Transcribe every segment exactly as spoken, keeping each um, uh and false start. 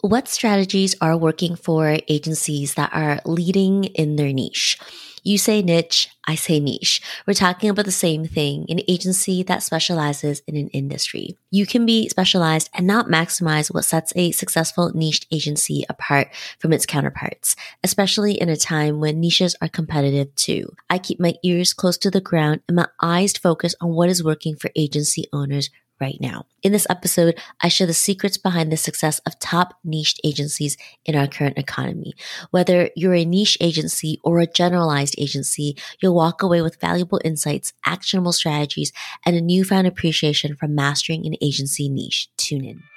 What strategies are working for agencies that are leading in their niche? You say niche, I say niche. We're talking about the same thing, an agency that specializes in an industry. You can be specialized and not maximize what sets a successful niche agency apart from its counterparts, especially in a time when niches are competitive too. I keep my ears close to the ground and my eyes focused on what is working for agency owners right now. In this episode, I share the secrets behind the success of top niche agencies in our current economy. Whether you're a niche agency or a generalized agency, you'll walk away with valuable insights, actionable strategies, and a newfound appreciation for mastering an agency niche. Tune in.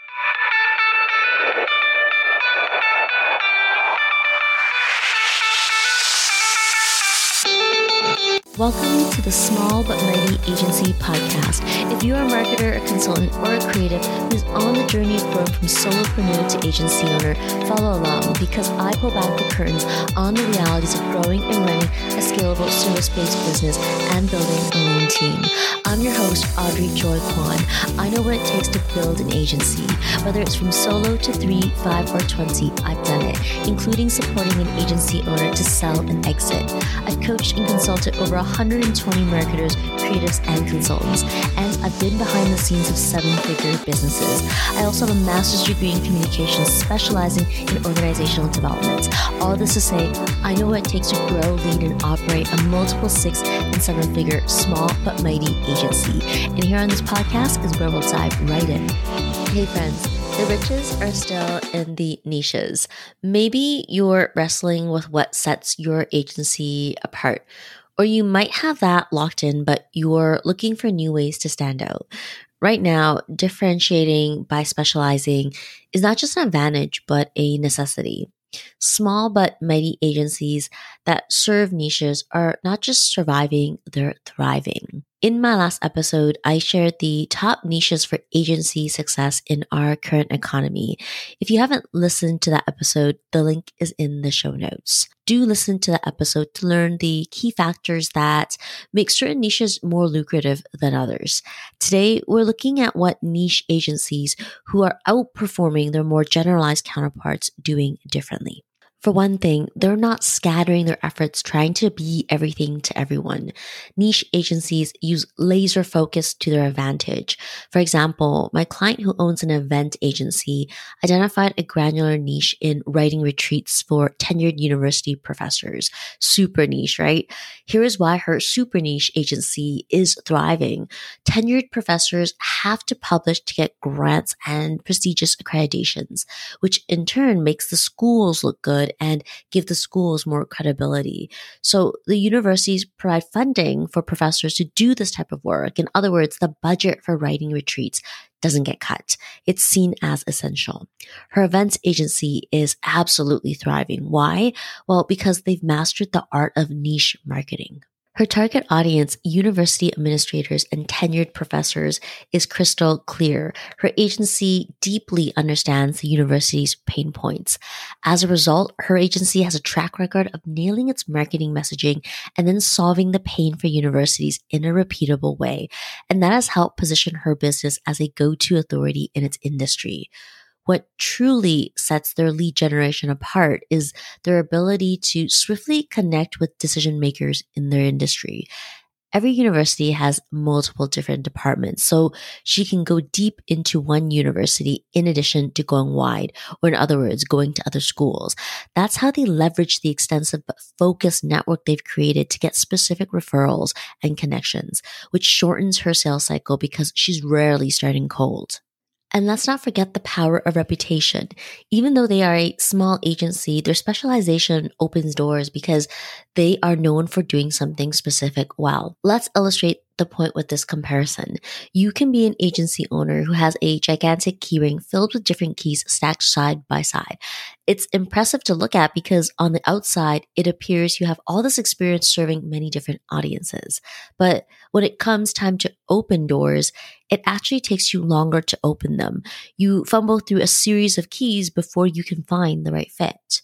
Welcome to the Small But Mighty Agency Podcast. If you're a marketer, a consultant, or a creative who's on the journey of growth from solopreneur to agency owner, follow along because I pull back the curtains on the realities of growing and running a scalable service-based business and building a lean team. I'm your host, Audrey Joy Kwan. I know what it takes to build an agency. Whether it's from solo to three, five, or twenty, I've done it, including supporting an agency owner to sell and exit. I've coached and consulted over one hundred twenty marketers, creatives, and consultants, and I've been behind the scenes of seven-figure businesses. I also have a master's degree in communications, specializing in organizational development. All this to say, I know what it takes to grow, lead, and operate a multiple six and seven-figure, small but mighty agency. And here on this podcast is where we'll dive right in. Hey friends, the riches are still in the niches. Maybe you're wrestling with what sets your agency apart. Or you might have that locked in, but you're looking for new ways to stand out. Right now, differentiating by specializing is not just an advantage, but a necessity. Small but mighty agencies that serve niches are not just surviving, they're thriving. In my last episode, I shared the top niches for agency success in our current economy. If you haven't listened to that episode, the link is in the show notes. Do listen to that episode to learn the key factors that make certain niches more lucrative than others. Today, we're looking at what niche agencies who are outperforming their more generalized counterparts doing differently. For one thing, they're not scattering their efforts trying to be everything to everyone. Niche agencies use laser focus to their advantage. For example, my client who owns an event agency identified a granular niche in writing retreats for tenured university professors. Super niche, right? Here is why her super niche agency is thriving. Tenured professors have to publish to get grants and prestigious accreditations, which in turn makes the schools look good and give the schools more credibility. So the universities provide funding for professors to do this type of work. In other words, the budget for writing retreats doesn't get cut. It's seen as essential. Her events agency is absolutely thriving. Why? Well, because they've mastered the art of niche marketing. Her target audience, university administrators and tenured professors, is crystal clear. Her agency deeply understands the university's pain points. As a result, her agency has a track record of nailing its marketing messaging and then solving the pain for universities in a repeatable way. And that has helped position her business as a go-to authority in its industry. What truly sets their lead generation apart is their ability to swiftly connect with decision makers in their industry. Every university has multiple different departments, so she can go deep into one university in addition to going wide, or in other words, going to other schools. That's how they leverage the extensive but focused network they've created to get specific referrals and connections, which shortens her sales cycle because she's rarely starting cold. And let's not forget the power of reputation. Even though they are a small agency, their specialization opens doors because they are known for doing something specific well. Let's illustrate the point with this comparison. You can be an agency owner who has a gigantic keyring filled with different keys stacked side by side. It's impressive to look at because on the outside, it appears you have all this experience serving many different audiences. But when it comes time to open doors, it actually takes you longer to open them. You fumble through a series of keys before you can find the right fit.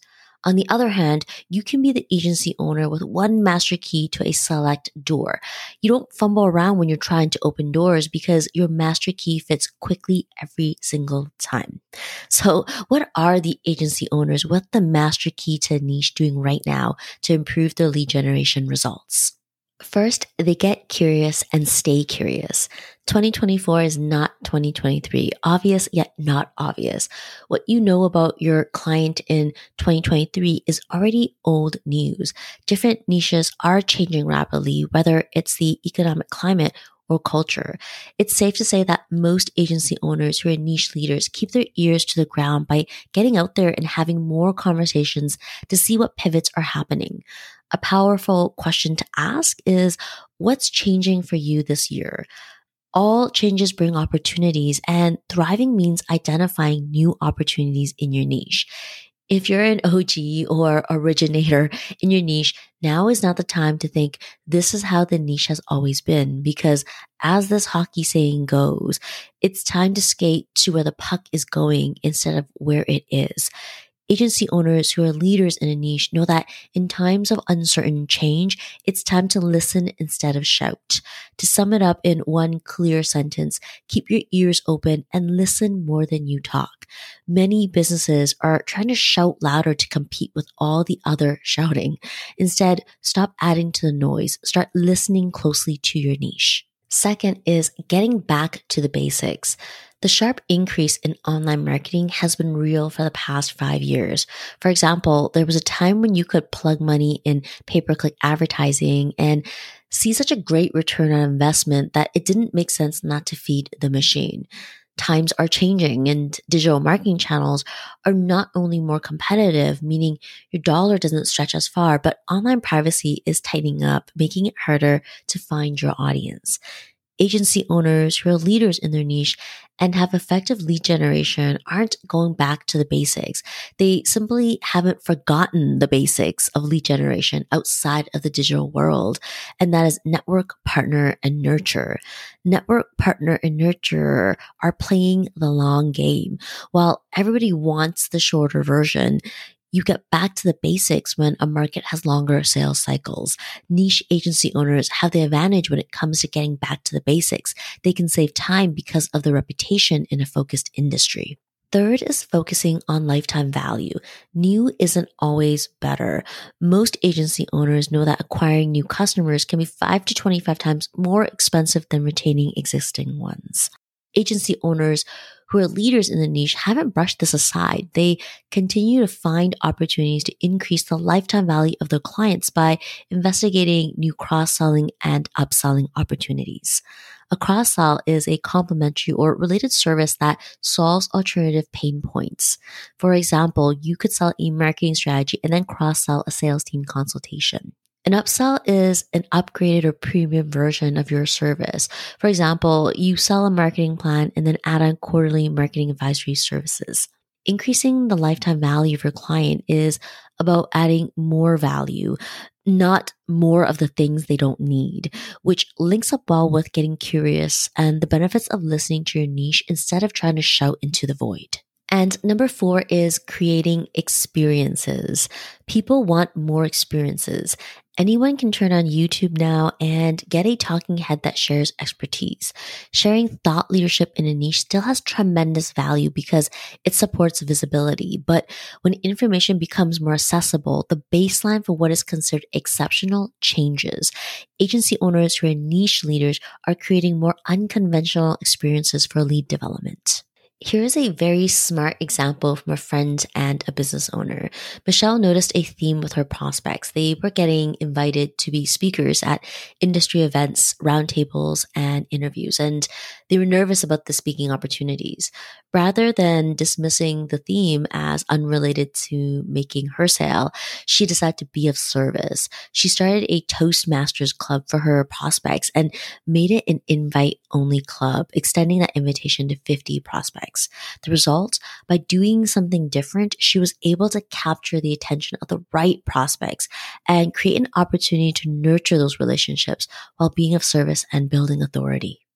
On the other hand, you can be the agency owner with one master key to a select door. You don't fumble around when you're trying to open doors because your master key fits quickly every single time. So what are the agency owners with the master key to niche doing right now to improve their lead generation results? First, they get curious and stay curious. twenty twenty-four is not twenty twenty-three, obvious yet not obvious. What you know about your client in twenty twenty-three is already old news. Different niches are changing rapidly, whether it's the economic climate or culture. It's safe to say that most agency owners who are niche leaders keep their ears to the ground by getting out there and having more conversations to see what pivots are happening. A powerful question to ask is, what's changing for you this year? All changes bring opportunities, and thriving means identifying new opportunities in your niche. If you're an O G or originator in your niche, now is not the time to think this is how the niche has always been, because as this hockey saying goes, it's time to skate to where the puck is going instead of where it is. Agency owners who are leaders in a niche know that in times of uncertain change, it's time to listen instead of shout. To sum it up in one clear sentence, keep your ears open and listen more than you talk. Many businesses are trying to shout louder to compete with all the other shouting. Instead, stop adding to the noise. Start listening closely to your niche. Second is getting back to the basics. The sharp increase in online marketing has been real for the past five years. For example, there was a time when you could plug money in pay-per-click advertising and see such a great return on investment that it didn't make sense not to feed the machine. Times are changing and digital marketing channels are not only more competitive, meaning your dollar doesn't stretch as far, but online privacy is tightening up, making it harder to find your audience. Agency owners who are leaders in their niche and have effective lead generation aren't going back to the basics. They simply haven't forgotten the basics of lead generation outside of the digital world, and that is network, partner, and nurture. Network, partner, and nurture are playing the long game. While everybody wants the shorter version, you get back to the basics when a market has longer sales cycles. Niche agency owners have the advantage when it comes to getting back to the basics. They can save time because of their reputation in a focused industry. Third is focusing on lifetime value. New isn't always better. Most agency owners know that acquiring new customers can be five to twenty-five times more expensive than retaining existing ones. Agency owners who are leaders in the niche haven't brushed this aside. They continue to find opportunities to increase the lifetime value of their clients by investigating new cross-selling and upselling opportunities. A cross-sell is a complementary or related service that solves alternative pain points. For example, you could sell a marketing strategy and then cross-sell a sales team consultation. An upsell is an upgraded or premium version of your service. For example, you sell a marketing plan and then add on quarterly marketing advisory services. Increasing the lifetime value of your client is about adding more value, not more of the things they don't need, which links up well with getting curious and the benefits of listening to your niche instead of trying to shout into the void. And number four is creating experiences. People want more experiences. Anyone can turn on YouTube now and get a talking head that shares expertise. Sharing thought leadership in a niche still has tremendous value because it supports visibility. But when information becomes more accessible, the baseline for what is considered exceptional changes. Agency owners who are niche leaders are creating more unconventional experiences for lead development. Here's a very smart example from a friend and a business owner. Michelle noticed a theme with her prospects. They were getting invited to be speakers at industry events, roundtables, and interviews, and they were nervous about the speaking opportunities. Rather than dismissing the theme as unrelated to making her sale, she decided to be of service. She started a Toastmasters club for her prospects and made it an invite-only club, extending that invitation to fifty prospects. The result, by doing something different, she was able to capture the attention of the right prospects and create an opportunity to nurture those relationships while being of service and building authority.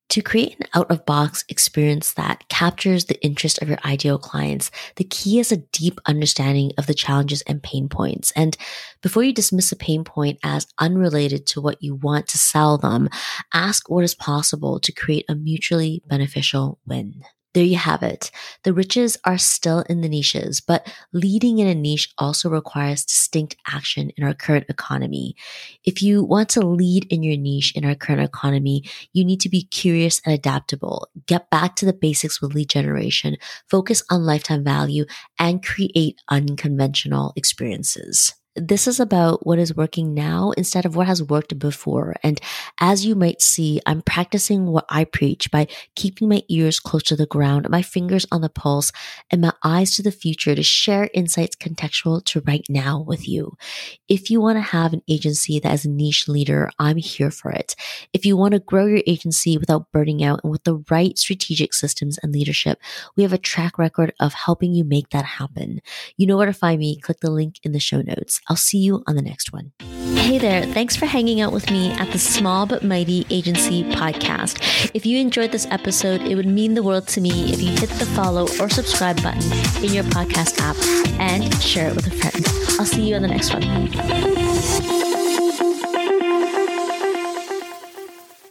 To create an out-of-box experience that captures the interest of your ideal clients, the key is a deep understanding of the challenges and pain points. And before you dismiss a pain point as unrelated to what you want to sell them, ask what is possible to create a mutually beneficial win. There you have it. The riches are still in the niches, but leading in a niche also requires distinct action in our current economy. If you want to lead in your niche in our current economy, you need to be curious and adaptable. Get back to the basics with lead generation, focus on lifetime value, and create unconventional experiences. This is about what is working now instead of what has worked before. And as you might see, I'm practicing what I preach by keeping my ears close to the ground, my fingers on the pulse, and my eyes to the future to share insights contextual to right now with you. If you want to have an agency that is a niche leader, I'm here for it. If you want to grow your agency without burning out and with the right strategic systems and leadership, we have a track record of helping you make that happen. You know where to find me. Click the link in the show notes. I'll see you on the next one. Hey there. Thanks for hanging out with me at the Small But Mighty Agency podcast. If you enjoyed this episode, it would mean the world to me if you hit the follow or subscribe button in your podcast app and share it with a friend. I'll see you on the next one.